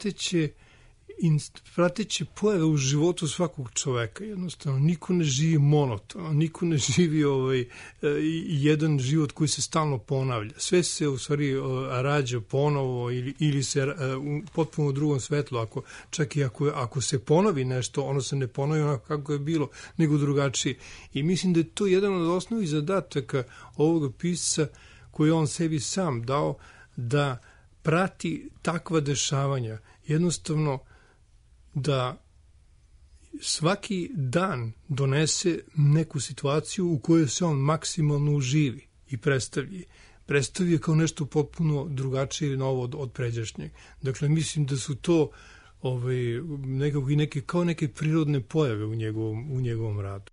H: prateće pojave u životu svakog čoveka. Jednostavno, niko ne živi monotono, niko ne živi jedan život koji se stalno ponavlja. Sve se u stvari rađa ponovo ili se u potpuno drugom svetlu. Čak i ako se ponovi nešto, ono se ne ponovi onako kako je bilo, nego drugačije. I mislim da je to jedan od osnovnih zadataka ovoga pisca koji on sebi sam dao, da prati takva dešavanja. Jednostavno, da svaki dan donese neku situaciju u kojoj se on maksimalno uživi i predstavi kao nešto potpuno drugačije ili novo od pređašnjeg. Dakle, mislim da su to kao neke prirodne pojave u njegovom radu.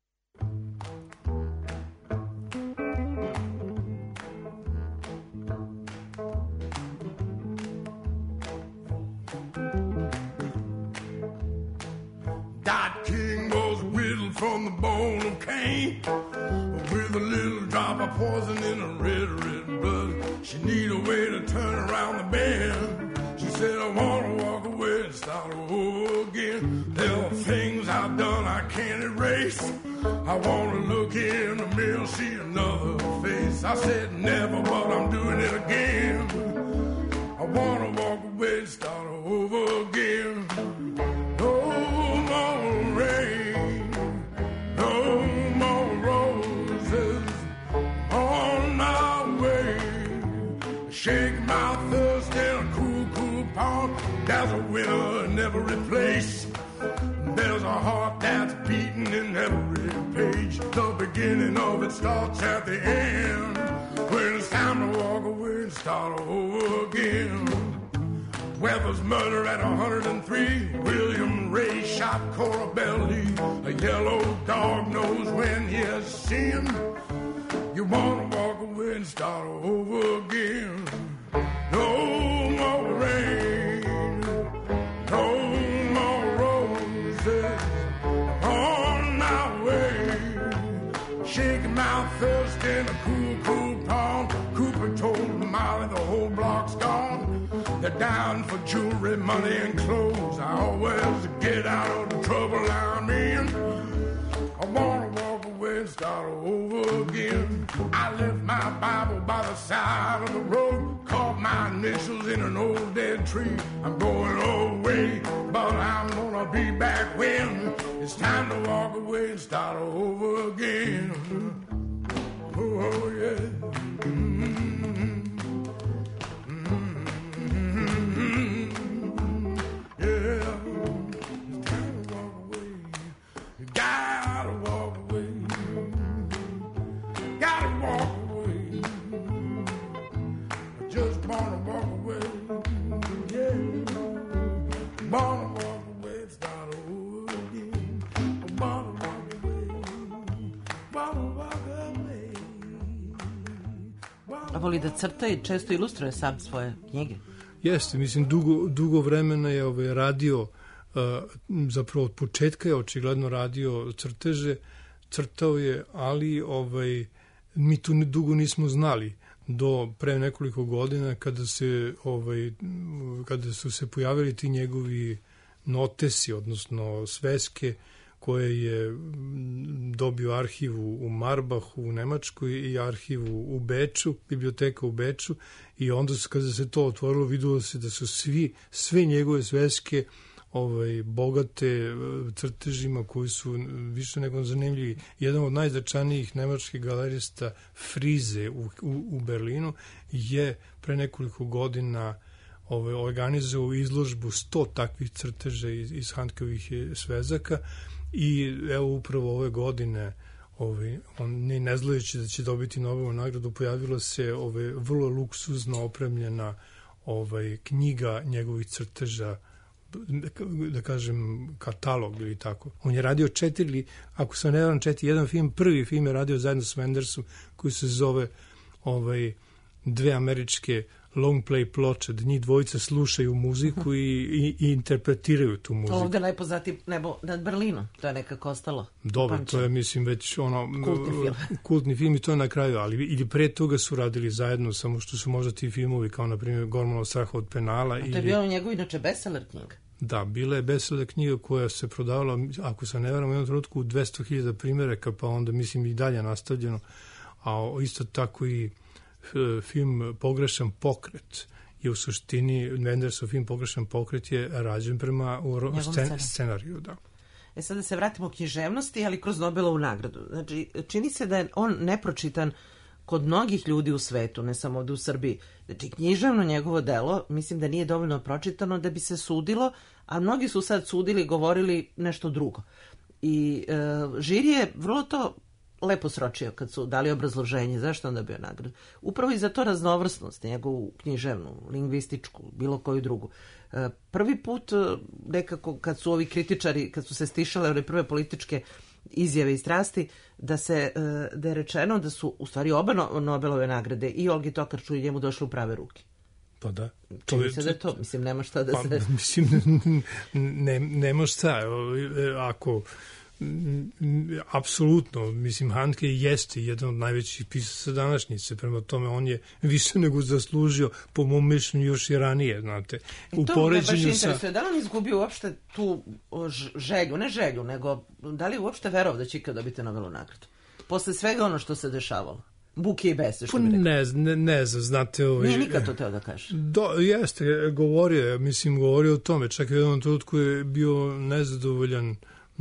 I: From the bone of Cain, with a little drop of poison in her red blood. She need a way to turn around the bend. She said, I want to walk away and start over again. There are things I've done I can't erase. I want to look in the mirror, see another face. I said never, but I'm doing it again. I want to walk away and start over again. No more rain, no more roses on my way. Shake my thirst in a cool, cool pond. There's a winner in every place. There's a heart that's beating in every page. The beginning of it starts at the end. When it's time to walk away and start over again. Weather's murder at 103. William Ray shot Cora Belly. A yellow dog knows when he has sinned. You wanna walk away and start over again. No more rain, no more roses on my way. Shaking my thirst in a cool, cool pond. Cooper told Molly the whole block's gone. They're down for jewelry, money, and clothes. I always get out of the trouble I'm in. I wanna walk away and start over again. I left my Bible by the side of the road, caught my initials in an old dead tree. I'm going away, but I'm gonna be back when it's time to walk away and start over again. Oh, yeah.
A: Voli da crta i često ilustruje sam svoje knjige.
H: Jeste, mislim, dugo vremena je radio, zapravo od početka je očigledno radio crteže, crtao je, ali mi tu dugo nismo znali do pre nekoliko godina kada su se pojavili ti njegovi notesi, odnosno sveske koje je dobio arhiv u Marbahu u Nemačkoj i arhiv u Beču, biblioteka u Beču, i onda kada se to otvorilo videlo se da su sve njegove sveske bogate crtežima koji su više nego zanimljivi. Jedan od najznačajnijih nemačkih galerista Frize u Berlinu je pre nekoliko godina organizovao izložbu 100 takvih crteža iz Handkeovih svezaka i evo upravo ove godine on ne znajući da će dobiti Nobelovu nagradu pojavila se vrlo luksuzno opremljena knjiga njegovih crteža, da kažem katalog ili tako. On je radio 4, ako sam ne varam 4, jedan film, prvi film je radio zajedno s Wendersom koji se zove dve američke long play ploče, da njih dvojica slušaju muziku i interpretiraju tu muziku.
A: Ovde najpoznatiji Nebo nad Berlinom, to je nekako ostalo.
H: Dobro, to je mislim već kultni film i to je na kraju, ali ili pre toga su radili zajedno, samo što su možda ti filmovi kao na primjer Gormanov strah od penala.
A: A to je bio njegov inače bestseller knjiga.
H: Da, bila je bestseller knjiga koja se prodavala, ako se ne varam, u jednom trenutku u 200.000 primjeraka, pa onda mislim i dalje nastavljeno, a isto tako i film Pogrešan pokret je u suštini, Wendersov film Pogrešan pokret je rađen prema scenariju, da.
A: Sad da se vratimo u književnosti, ali kroz Nobelovu nagradu. Znači, čini se da je on nepročitan kod mnogih ljudi u svetu, ne samo ovde u Srbiji. Znači, književno njegovo delo, mislim da nije dovoljno pročitano da bi se sudilo, a mnogi su sad sudili i govorili nešto drugo. I žiri je vrlo to lepo sročio kad su dali obrazloženje zašto on dobio nagradu. Upravo i za to raznovrsnost, njegovu književnu, lingvističku, bilo koju drugu. Prvi put nekako kad su ovi kritičari, kad su se stišale ove prve političke izjave i strasti, da je rečeno da su u stvari oba Nobelove nagrade i Olgi Tokarču i njemu došli u prave ruke.
H: Pa da.
A: Čini se da je to, mislim, nema šta da se...
H: Mislim, nema šta. Ako... apsolutno, mislim, Handke jeste jedan od najvećih pisaca današnjice, prema tome on je više nego zaslužio, po mom mišljenju, još i ranije, znate.
A: I to me baš interesuje, da li on izgubio uopšte tu želju, ne želju, nego da li uopšte verovao da će ikad dobiti Nobelovu nagradu? Posle svega ono što se dešavalo. Buke i bese, što bi rekao.
H: Ne znam, znate...
A: Nije nikad to teo da kaže.
H: Jeste, govorio o tome, čak i u jednom trenutku je bio nezadovoljan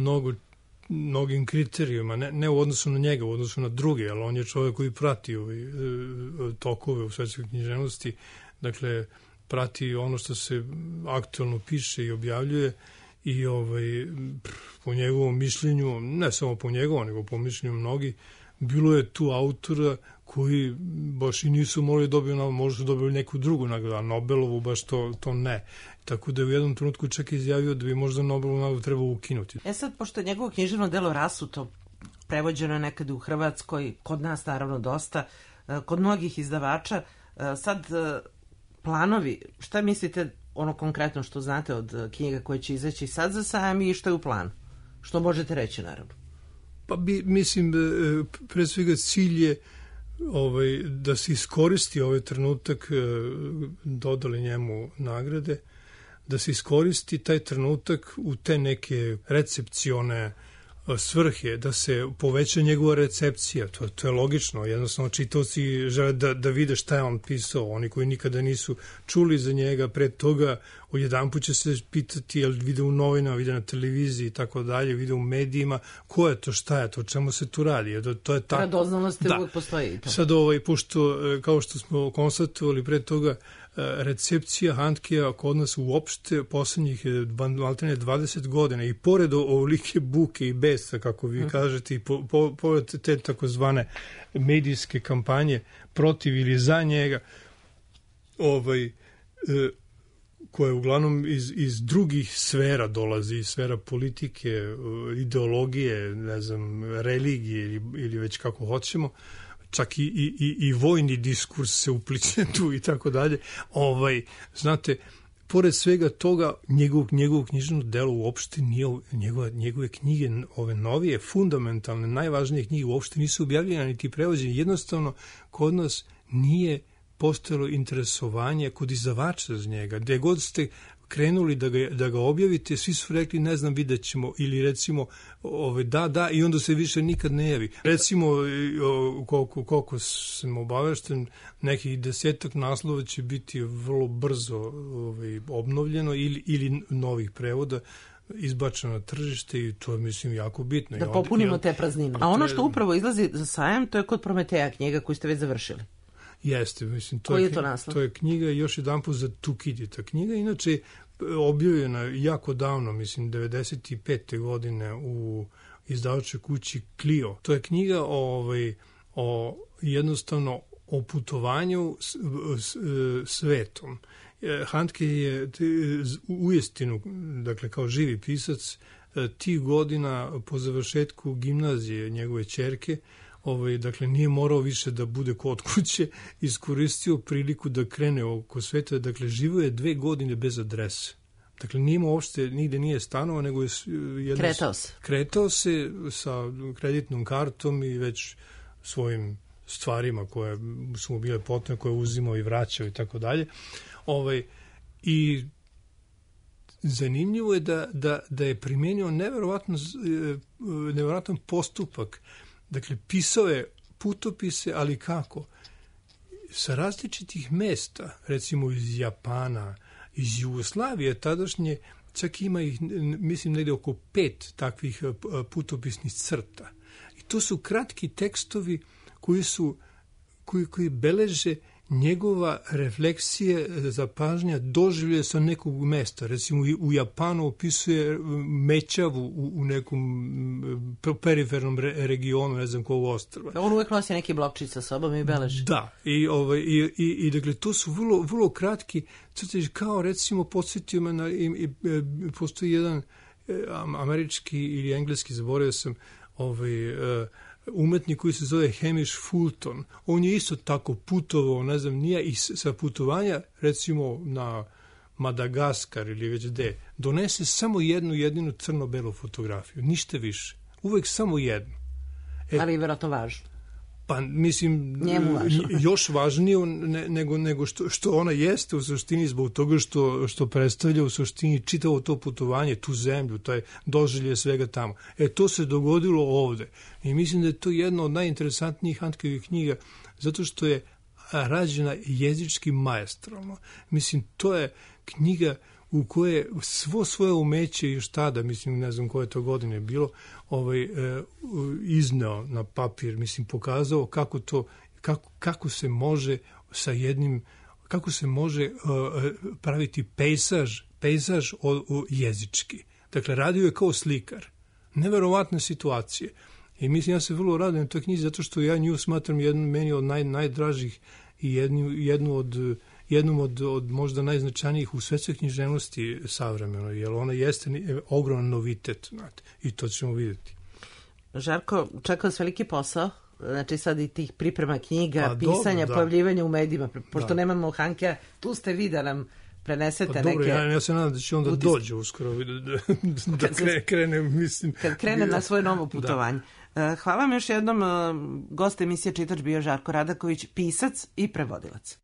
H: mnogim kriterijima, ne u odnosu na njega, u odnosu na druge, ali on je čovjek koji prati tokove u svetskoj književnosti, dakle, prati ono što se aktualno piše i objavljuje i po njegovom mišljenju, ne samo po njegovom, nego po mišljenju mnogi, bilo je tu autora koji baš i nisu mogli dobiti, možda su dobili neku drugu nagradu, a Nobelovu baš to ne. Tako da je u jednom trenutku čak izjavio da bi možda Nobelovu nagradu trebao ukinuti.
A: Sad, pošto je njegovo književno delo Rasuto prevođeno je nekad u Hrvatskoj, kod nas naravno dosta, kod mnogih izdavača, sad planovi, šta mislite ono konkretno što znate od knjiga koje će izaći sad za sajam i što je u planu? Što možete reći, naravno?
H: Pa mislim, pre svega cilj je da se iskoristi ovaj trenutak, dodali njemu nagrade, da se iskoristi taj trenutak u te neke recepcione svrhe, da se poveća njegova recepcija. To je logično. Jednostavno, čitaoci žele da vide šta je on pisao. Oni koji nikada nisu čuli za njega pre toga, odjedanput će se pitati jel vide u novinama, vide na televiziji i tako dalje, vide u medijima, ko je to, šta je to, čemu se tu radi. To je tako.
A: Radoznalost uvijek postoji.
H: Sad pošto, kao što smo konstatovali pre toga, recepcija Handkea kod nas uopšte poslednjih 20 godina i pored ovolike buke i besa, kako vi kažete, i pored te takozvane medijske kampanje protiv ili za njega, koja uglavnom iz drugih sfera dolazi, iz sfera politike, ideologije, ne znam, religije ili već kako hoćemo, čak i vojni diskurs se upliče tu i tako dalje. Znate, pored svega toga, njegovo književno delo uopšte nije, njegove knjige, ove novije, fundamentalne, najvažnije knjige uopšte nisu objavljene niti prevođene. Jednostavno, kod nas nije postojalo interesovanje kod izdavača za njega. Gde god ste krenuli da ga objavite, svi su rekli ne znam, vidjet ćemo, ili recimo da i onda se više nikad ne javi. Recimo, koliko sam obavešten, nekih 10 naslova će biti vrlo brzo obnovljeno ili novih prevoda izbačeno na tržište i to je, mislim, jako bitno.
A: Da popunimo te praznine. A ono što upravo izlazi za sajam, to je kod Prometeja knjiga koju ste već završili.
H: Jeste, mislim,
A: koji je to naslov?
H: To je knjiga, još jedanput, za Tukidita. Knjiga, inače, objavljena jako davno, mislim, 95. godine u izdavačkoj kući Clio. To je knjiga o jednostavno o putovanju svetom. Handke je uistinu, dakle, kao živi pisac, tih godina po završetku gimnazije njegove ćerke, dakle, nije morao više da bude kod kuće, iskoristio priliku da krene oko sveta, dakle, živo je 2 godine bez adrese. Dakle, nije imao uopšte, nigde nije stanovao, nego je kretao se sa kreditnom kartom i već svojim stvarima koje su mu bile potrebne, koje je uzimao i vraćao i tako dalje. I zanimljivo je da je primenio neverovatan postupak. Dakle, pisao je putopise, ali kako? Sa različitih mesta, recimo iz Japana, iz Jugoslavije, tadašnje, čak ima ih, mislim, negde oko 5 takvih putopisnih crta. I to su kratki tekstovi koji beleže njegova refleksija, zapažnja, doživlje sa nekog mesta. Recimo, u Japanu opisuje Mećavu u nekom perifernom regionu, ne znam kog ostrva.
A: On uvek nosi neki blokčić sa sobom i beleži.
H: Da, i dakle, to su vrlo kratki crteži, kao recimo podsjetio me postoji jedan američki ili engleski, zaboravio sam, umetnik koji se zove Hamish Fulton. On je isto tako putovao, ne znam, nije i sa putovanja, recimo na Madagaskar ili već gde, donese samo jedinu crno-belu fotografiju, ništa više. Uvek samo jednu.
A: Ali je vjerojatno važno.
H: Pa, mislim, još važnije nego što ona jeste u suštini, zbog toga što predstavlja u suštini čitavo to putovanje, tu zemlju, taj doživlje svega tamo. To se dogodilo ovde. I mislim da je to jedna od najinteresantnijih Handkeovih knjiga, zato što je rađena jezički maestralno. Mislim, to je knjiga u koje svo svoje umeće još tada, mislim, ne znam koje to godine bilo, izneo na papir, mislim, pokazao kako se može sa jednim, kako se može praviti pejzaž jezički. Dakle, radio je kao slikar. Neverovatne situacije. I mislim, ja se vrlo radujem toj knjizi zato što ja nju smatram meni od najdražih i jednom od možda najznačajnijih u svetskoj književnosti savremeno, jer ona jeste ogroman novitet, znate, i to ćemo vidjeti.
A: Žarko, čeka vas veliki posao, znači sad i tih priprema knjiga, pisanja, pojavljivanja u medijima, pošto nemamo Hankea, tu ste vi da nam prenesete
H: dobro,
A: neke...
H: Ja se nadam da će onda dođe uskoro da krene, mislim...
A: Kad krene na svoje novo putovanje. Hvala vam još jednom. Gost emisije Čitač bio Žarko Radaković, pisac i prevodilac.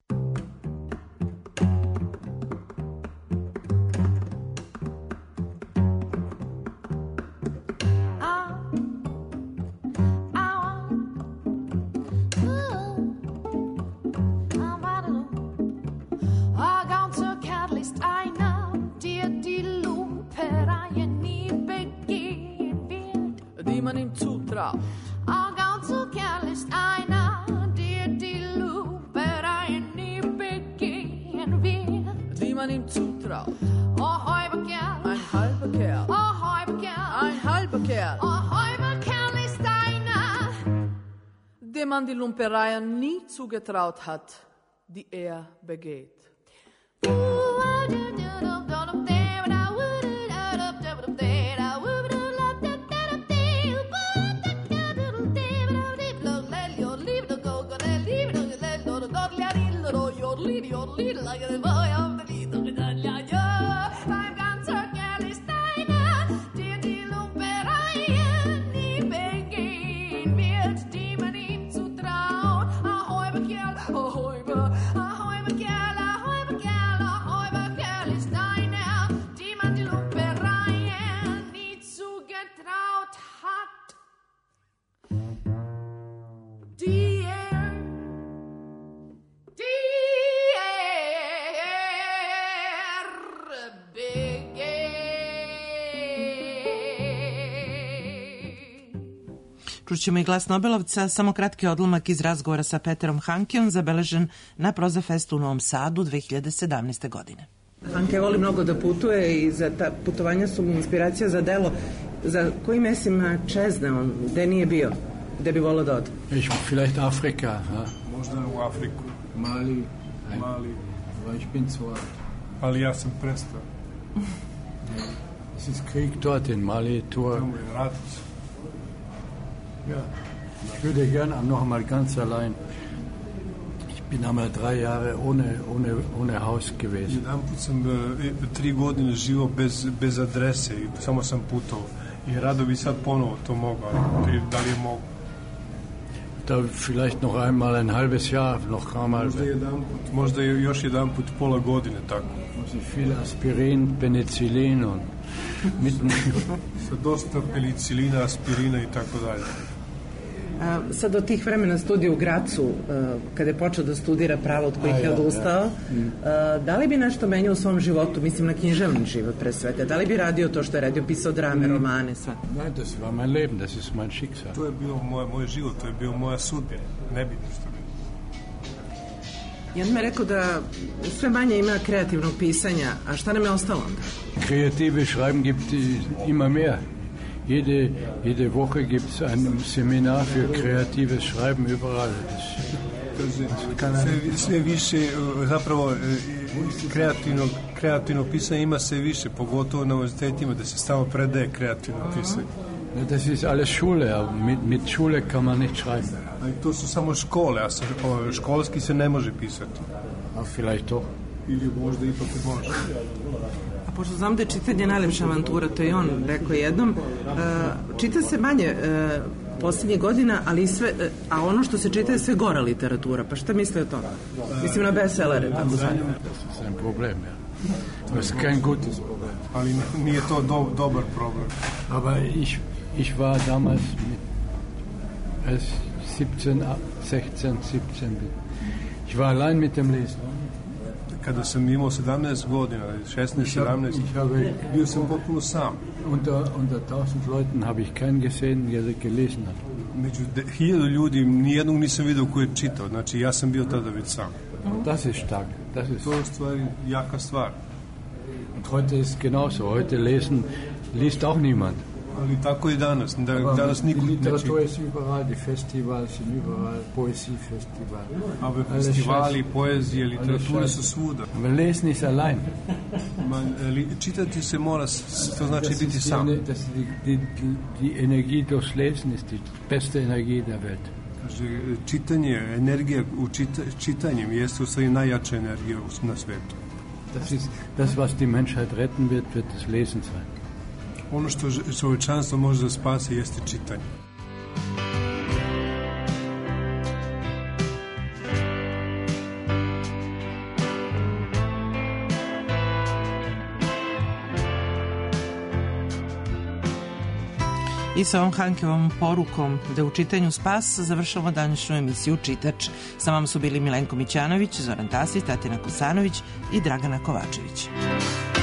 J: Man ihm zutraut.
F: Ganz so kärgligt einer, der die Luperei nie begehen will.
J: Wie man ihm zutraut.
F: Oh, halber Kerl.
J: Ein halber Kerl.
F: Oh, halber Kerl.
J: Ein halber Kerl.
F: Oh, halber Kerl ist einer,
J: dem man die Lumpereien nie zugetraut hat, die begeht.
A: Čućemo i glas Nobelovca, samo kratki odlomak iz razgovora sa Peterom Hankeom, zabeležen na Prozafestu u Novom Sadu 2017. godine. Hanke voli mnogo da putuje i za ta putovanja su mu inspiracija za delo. Za kojim mesima čezne on, gde nije bio, gde bi volio da ode?
K: Vielleicht Afrika. Ja?
H: Možda u Afriku.
K: Mali. Aber ich bin zwar...
H: Ali ja sam prestao.
K: Es ist Krieg dort in Mali, Tour. Ja, ich würde gerne noch einmal ganz allein. Ich bin einmal 3 Jahre ohne Haus gewesen.
H: Jedan put sam 3 godine živio bez adrese i samo sam putovao. I rado bi sad ponovo to mogao, da li je mogu?
K: Da vielleicht noch einmal ein halbes Jahr, noch einmal.
H: Možda još jedan put pola godine, tako.
K: Viel Aspirin, Penicillin und
H: sa dosta penicilina, aspirina i tako dalje.
A: Sad od tih vremena studija u Gracu, kada je počeo da studira pravo od kojih je odustao, da li bi nešto menjao u svom životu, mislim na književni život pre sveta, da li bi radio to što je radio, pisao drame, romane, sve?
K: Nein, das war mein Leben, das ist mein Schicksal.
H: To je bio moj život, to je bio moja sudbina, ne bi ništa bilo.
A: I on me rekao da sve manje ima kreativnog pisanja, a šta nam je ostalo onda?
K: Kreative Schreiben gibt immer mehr. Jede Woche gibt es ein Seminar für kreatives Schreiben überall.
H: Sve više, zapravo, kreativno pisanje ima sve više, pogotovo na univerzitetima, da se stalno predaje kreativno pisanje.
K: Das ist alles Schule, aber mit Schule kann man nicht schreiben.
H: To su samo škole, a školski se ne može pisati.
K: A vielleicht doch.
H: Ili možda ipak može.
A: A pošto znam da je čitanje najlepša avantura, to je on rekao jednom, čita se manje posljednjih godina, ali sve, a ono što se čita je sve gora literatura. Pa šta misli o tome? Mislim na bestsellere, tako zvanje.
K: Das ist ein Problem, ja. Das ist kein gutes Problem.
H: Ali nije to dobar problem.
K: Aber ich war damals mit 16, 17. Ich war allein mit dem Lesen.
H: Kada sam imao 17 godina, 16, 17, bio sam potpuno sam.
K: Unter 1000 Leuten habe ich keinen gesehen, der gelesen hat.
H: Među 1000 ljudi nijednog nisam vidio koji je čitao, znači ja sam bio tada već sam.
K: Das ist stark.
H: To je stvari, jaka stvar.
K: Und heute ist genauso. Heute liest auch niemand.
L: Ali tako i danas. Danas niko
K: die
L: ne
K: Literatur
L: čita.
K: ist überall, die Festivals sind überall, Poesiefestival.
L: Ove festivali, poezije, literature su svuda.
K: Aber lesen ist allein.
L: Čitati se mora, to znači biti sam.
K: Die Energie durchs Lesen ist die beste Energie der Welt.
L: Kaže, čitanje, energija u čitanjem jeste u stvari najjača energija na svetu.
K: Das ist das, was die Menschheit retten wird das Lesen sein.
L: Ono što čovječanstvo može da spase jeste čitanje.
A: I sa ovom Hankevom porukom da je u čitanju spas završamo današnju emisiju Čitač. Sa vama su bili Milenko Mićanović, Zoran Tasić, Tatjana Kosanović i Dragana Kovačević.